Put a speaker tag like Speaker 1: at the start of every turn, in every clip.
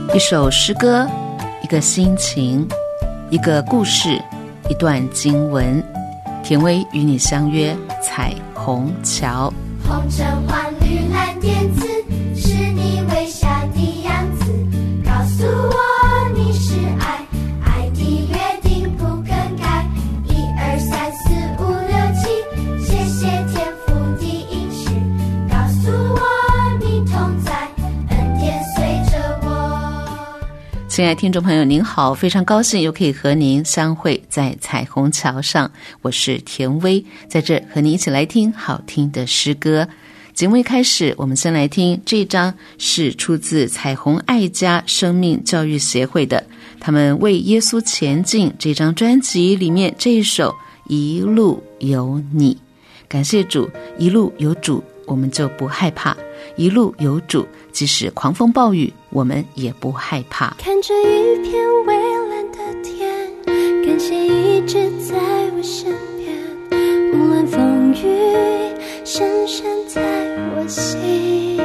Speaker 1: 一首诗歌，一个心情，一个故事，一段经文。田薇与你相约彩虹桥。
Speaker 2: 红橙黄绿蓝靛紫，是你微笑的样子，告诉我你是爱，爱的约定不更改。1、2、3、4、5、6、7，谢谢天父的应许，告诉我你同在，恩典随着我。
Speaker 1: 亲爱的听众朋友您好，非常高兴又可以和您相会在彩虹桥上，我是田薇，在这和你一起来听好听的诗歌。节目一开始，我们先来听这一章，是出自彩虹爱家生命教育协会的，他们为耶稣前进这张专辑里面这一首一路有你。感谢主，一路有主我们就不害怕，一路有主即使狂风暴雨我们也不害怕。
Speaker 2: 看着一片蔚蓝的天，感谢一直在我身边，无论风雨深深在我心。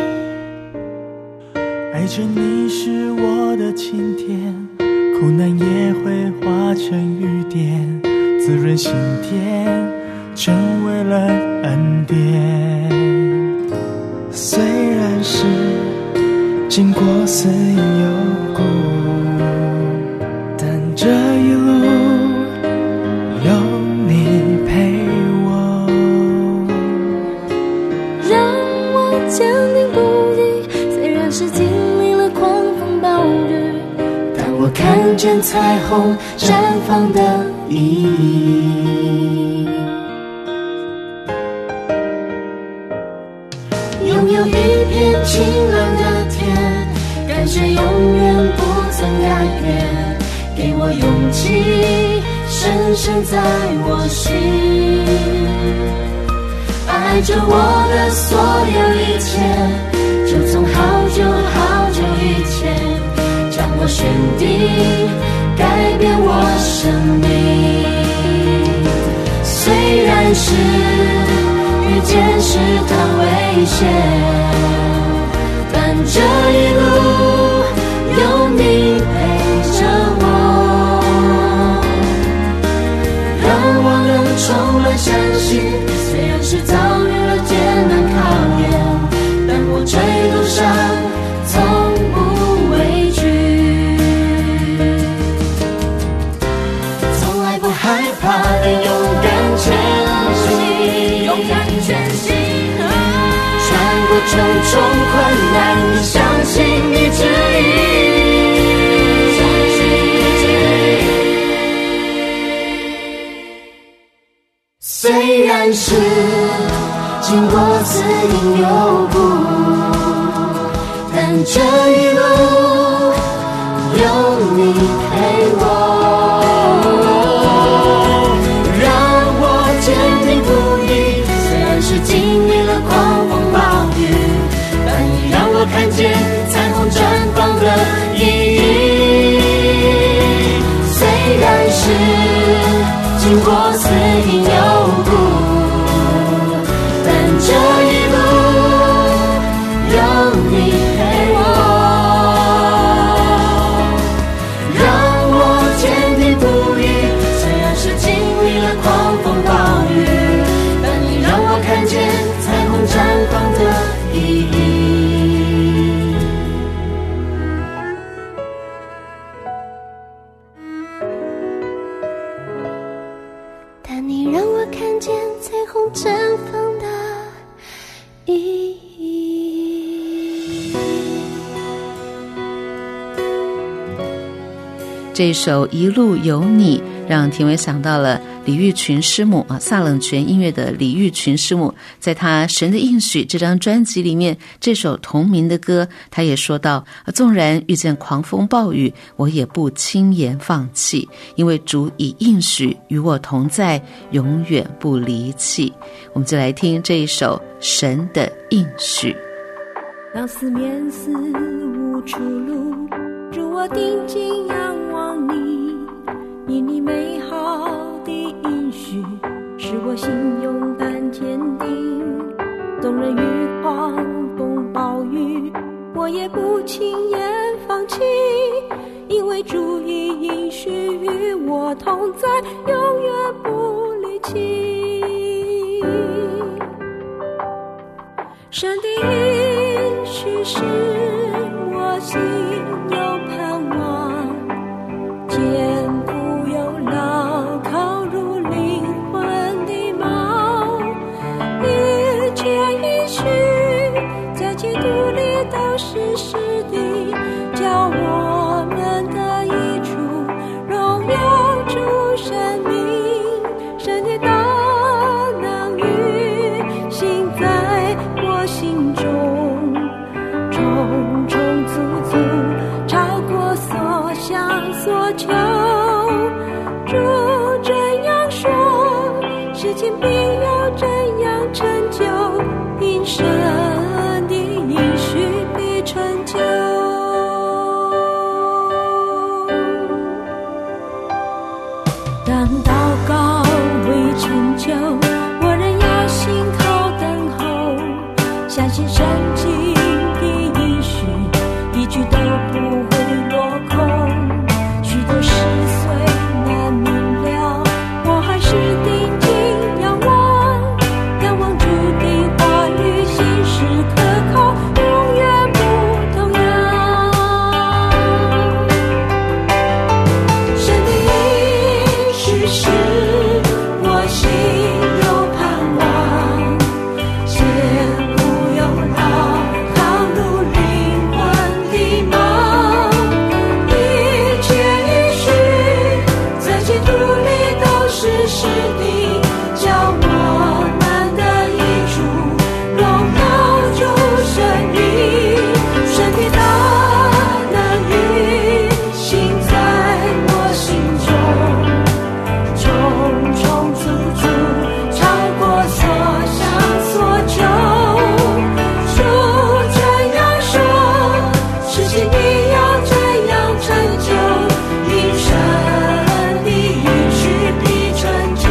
Speaker 3: 爱着你是我的晴天，苦难也会化成雨点，滋润心田，成为了恩典。虽然是经过死有苦，但这一路有你陪我，
Speaker 2: 让我坚定不移，虽然是经历了狂风暴雨，
Speaker 3: 但我看见彩虹绽放的意义。拥有一片晴朗的天，感觉永远不曾改变，给我勇气，深深在我心。爱着我的所有一切，就从好久好久以前，将我选定，改变我生命。虽然是遇见试探危险，但这一路有你陪着我，让我能充满相信。虽然是遭遇了艰难考验，但我坠路上从不畏惧，从来不害怕的勇敢前行，勇敢前行，穿过重重困难，你相信你指引。虽然是经过死荫幽谷，但这一路有你陪我，让我坚定不移。虽然是经历了狂风暴雨，但也让我看见彩虹绽放的意义。虽然是经过死荫幽谷，但这一路有你陪我，让我坚定不移。虽然是经历了狂风暴雨，但你让我看见彩虹绽放的意义。但你让我看见彩虹绽放的意义。
Speaker 1: 这首一路有你让田薇想到了李玉群师母萨冷泉音乐的李玉群师母，在他神的应许这张专辑里面，这首同名的歌他也说到，纵然遇见狂风暴雨，我也不轻言放弃，因为主已应许与我同在，永远不离弃。我们就来听这一首神的应许。
Speaker 4: 当四面四无出路，主我定睛仰望你，因你美好的应许使我心勇敢坚定，纵然遇狂风暴雨，我也不轻言放弃， 为主已应许与我同在，永远不离弃。神的应许是我心有盼望，坚固有牢靠如灵魂的锚，一切应许在基督里都是实的，叫我们的益处荣耀主生命，神的大能与行在我心中，重重足足超过所想所求。主这样说，事情必要这样成就，因神的应许必成就。当祷告未成就，我仍要信靠等候，相信圣经的应许一句都不会落空。许多事虽难明了，我还是定睛仰望，仰望主的话语，心时可靠，永远不动摇。神的应许是我心有盼望，坚固有牢靠如灵魂的锚，一切应许在基督里都是实的，叫我们的益处荣耀主生命，神的大能运行在我心中，重重足足超过所想所求。主这样说，事情必要这样成就，因神的应许必成就。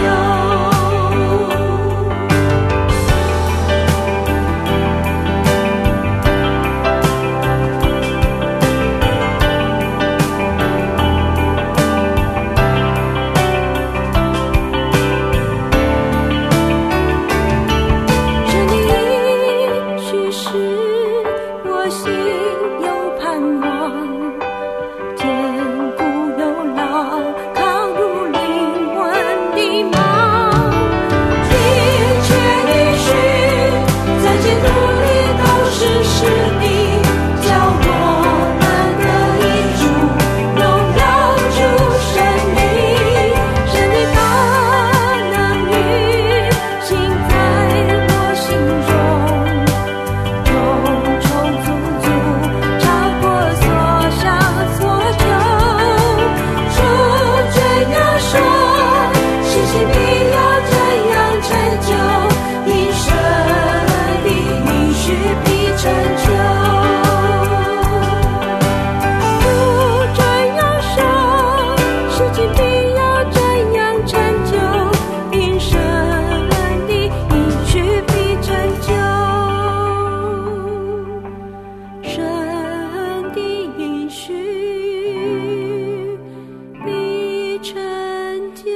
Speaker 4: 神的应许是我心有盼望，坚固有牢靠如灵魂的锚，一切应许在基督里都是实的，叫我们的益处荣耀主生命，神的大能运行在我心中，重重足足超过所想所求。主这样说，事情必要这样成就，因神的应许必成就。主这样说，事情必要这样成就，因神的应许必成就。神的应许必成就。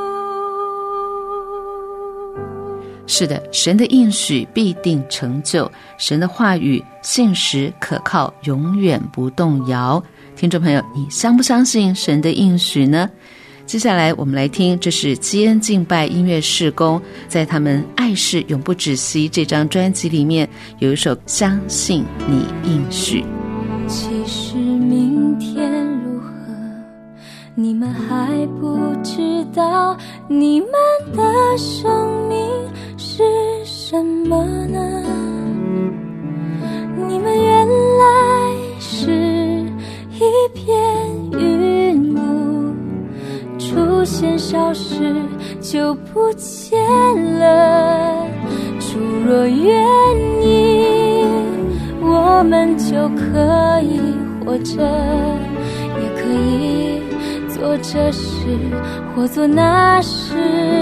Speaker 1: 是的，神的应许必定成就，神的话语信实可靠，永远不动摇。听众朋友，你相不相信神的应许呢？接下来我们来听，这是基恩敬拜音乐事工在他们爱是永不止息这张专辑里面有一首相信你应许。
Speaker 4: 其实明天如何，你们还不知道，你们的生命是什么呢？你们原来是一片云雾，出现消失就不见了。主若愿意，我们就可以活着，也可以做这事或做那事，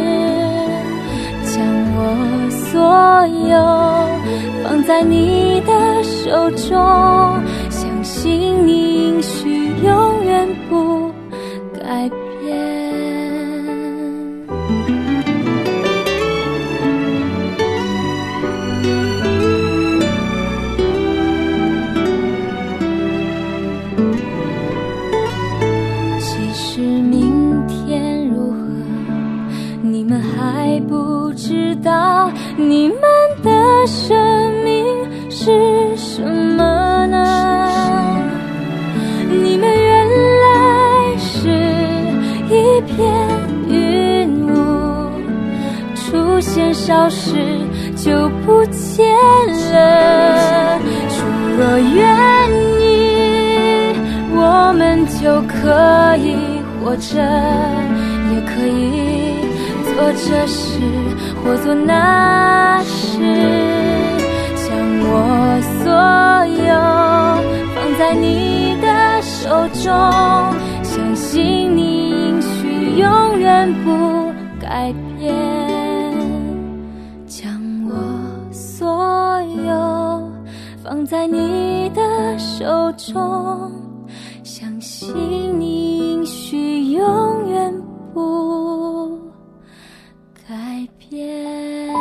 Speaker 4: 将我所有放在你的手中，相信你应许永远不其实明天如何，你们还不知道，你们的生命是什么呢？你们原来是一片云雾，出现消失就不见了。主若愿意，我们就可以活着，也可以做这事或做那事，将我所有放在你的手中，相信你应许永远不改变，将我所有放在你的手中，相信你应许永远不改变。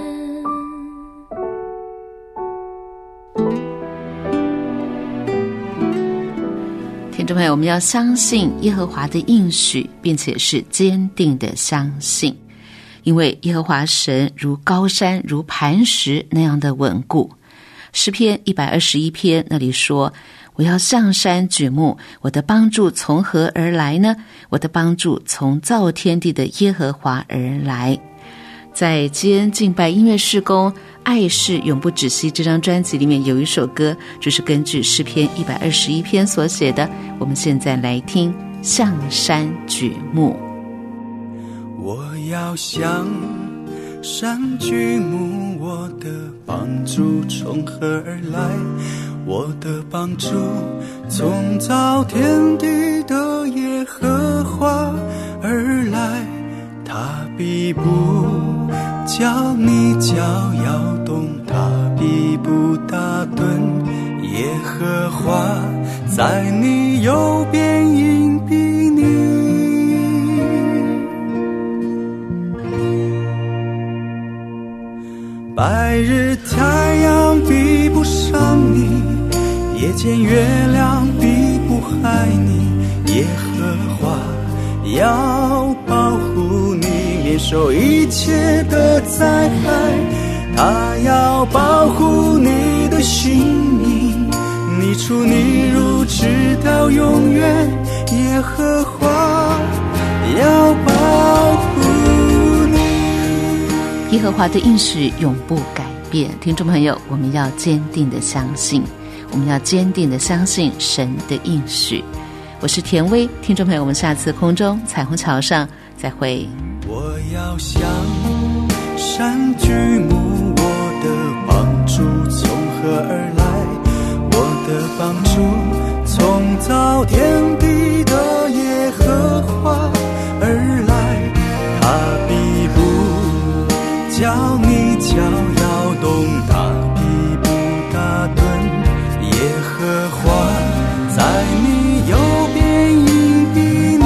Speaker 1: 听众朋友，我们要相信耶和华的应许，并且是坚定的相信，因为耶和华神如高山如磐石那样的稳固。诗篇121篇那里说，我要向山举目，我的帮助从何而来呢？我的帮助从造天地的耶和华而来。在基恩敬拜音乐事工爱是永不止息这张专辑里面有一首歌，就是根据诗篇121篇所写的，我们现在来听向山举目。
Speaker 3: 我要向山举目，我的帮助从何而来？我的帮助从造天地的耶和华而来，他必不叫你脚摇动，他必不打盹，耶和华在你右边荫庇你。白日太阳比不上你，夜间月亮比不害你，耶和华要保护你免受一切的灾害，他要保护你的性命，你出你入直到永远，耶和华要保护你。
Speaker 1: 耶和华的应许永不改变。听众朋友，我们要坚定的相信，我们要坚定的相信神的应许。我是田薇，听众朋友，我们下次空中彩虹桥上再会。
Speaker 3: 我要向山举目，我的帮助从何而来？我的帮助从造天地的耶和华而来，他必不叫你脚摇动，他必不打盹，耶和华在你右边荫庇你。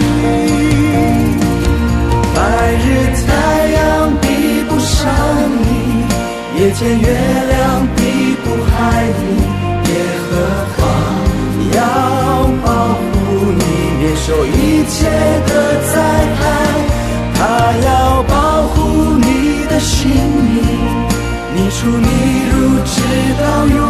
Speaker 3: 白日太阳比不上你，夜间月亮比不害你，耶和华要保护你免受一切的灾害，他要保护你的性命，你出你入直到永